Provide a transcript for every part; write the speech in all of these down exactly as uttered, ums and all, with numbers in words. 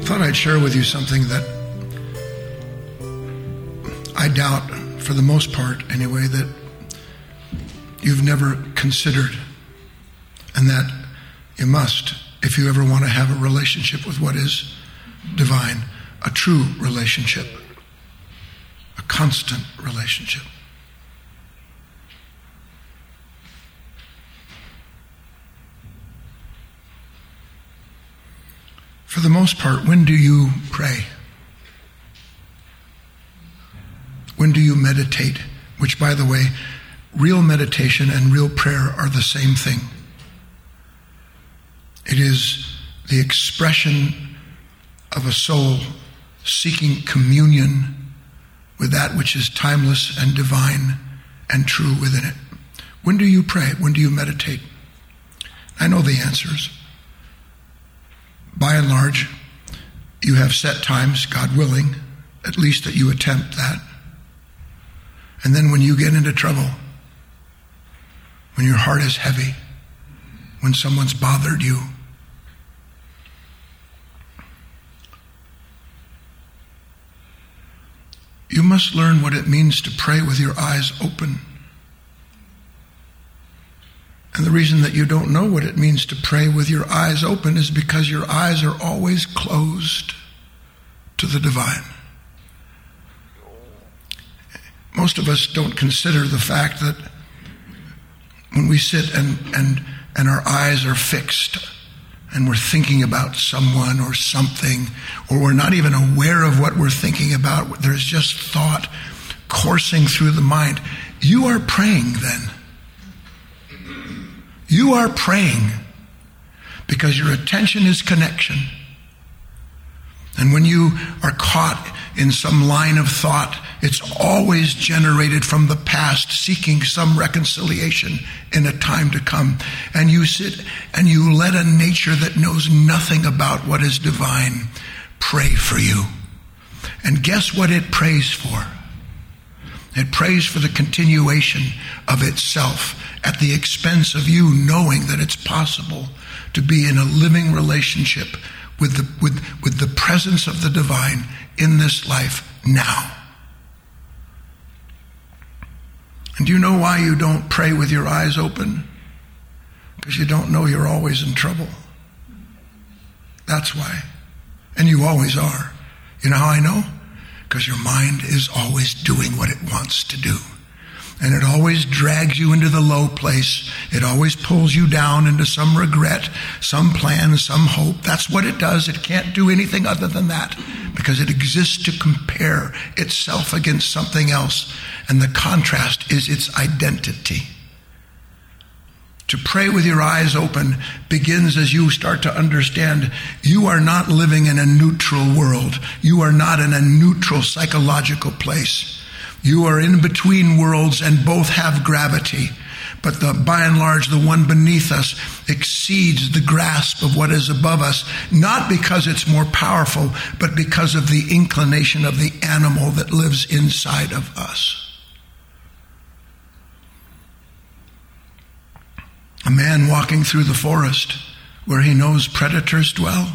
thought I'd share with you something that I doubt, for the most part anyway, that you've never considered, and that you must if you ever want to have a relationship with what is divine, a true relationship, a constant relationship. For the most part, when do you pray? When do you meditate? Which, by the way, real meditation and real prayer are the same thing. It is the expression of a soul seeking communion with that which is timeless and divine and true within it. When do you pray? When do you meditate? I know the answers. By and large, you have set times, God willing, at least that you attempt that. And then when you get into trouble, when your heart is heavy, when someone's bothered you, you must learn what it means to pray with your eyes open. And the reason that you don't know what it means to pray with your eyes open is because your eyes are always closed to the divine. Most of us don't consider the fact that when we sit and, and, and our eyes are fixed and we're thinking about someone or something, or we're not even aware of what we're thinking about, there's just thought coursing through the mind, you are praying then. You are praying because your attention is connection. And when you are caught in some line of thought, it's always generated from the past, seeking some reconciliation in a time to come. And you sit and you let a nature that knows nothing about what is divine pray for you. And guess what it prays for? It prays for the continuation of itself at the expense of you knowing that it's possible to be in a living relationship with the, with, with the presence of the divine in this life now. And do you know why you don't pray with your eyes open? Because you don't know you're always in trouble. That's why. And you always are. You know how I know? Because your mind is always doing what it wants to do. And it always drags you into the low place. It always pulls you down into some regret, some plan, some hope. That's what it does. It can't do anything other than that because it exists to compare itself against something else. And the contrast is its identity. To pray with your eyes open begins as you start to understand you are not living in a neutral world. You are not in a neutral psychological place. You are in between worlds and both have gravity. But the, by and large, the one beneath us exceeds the grasp of what is above us, not because it's more powerful, but because of the inclination of the animal that lives inside of us. A man walking through the forest where he knows predators dwell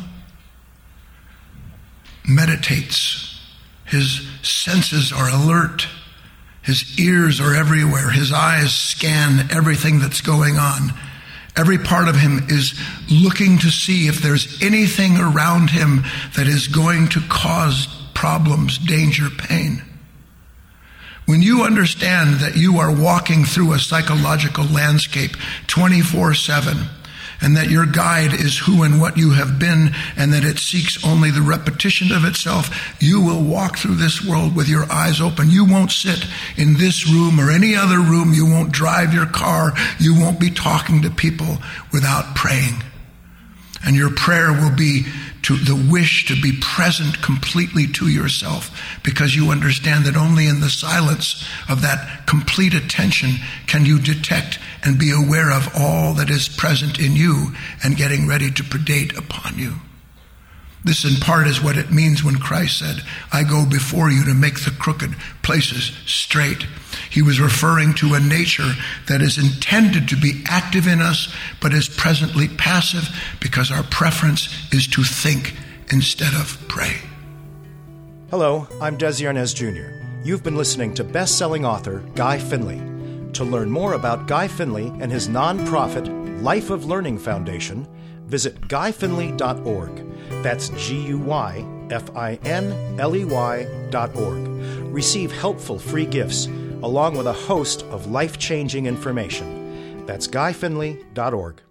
meditates. His senses are alert. His ears are everywhere. His eyes scan everything that's going on. Every part of him is looking to see if there's anything around him that is going to cause problems, danger, pain. When you understand that you are walking through a psychological landscape twenty-four seven, and that your guide is who and what you have been, and that it seeks only the repetition of itself, you will walk through this world with your eyes open. You won't sit in this room or any other room. You won't drive your car. You won't be talking to people without praying. And your prayer will be to the wish to be present completely to yourself, because you understand that only in the silence of that complete attention can you detect and be aware of all that is present in you and getting ready to predate upon you. This in part is what it means when Christ said, I go before you to make the crooked places straight. He was referring to a nature that is intended to be active in us, but is presently passive because our preference is to think instead of pray. Hello, I'm Desi Arnaz Junior You've been listening to best-selling author Guy Finley. To learn more about Guy Finley and his nonprofit Life of Learning Foundation, visit guy finley dot org. That's G U Y F I N L E Y dot org. Receive helpful free gifts along with a host of life-changing information. That's guy finley dot org.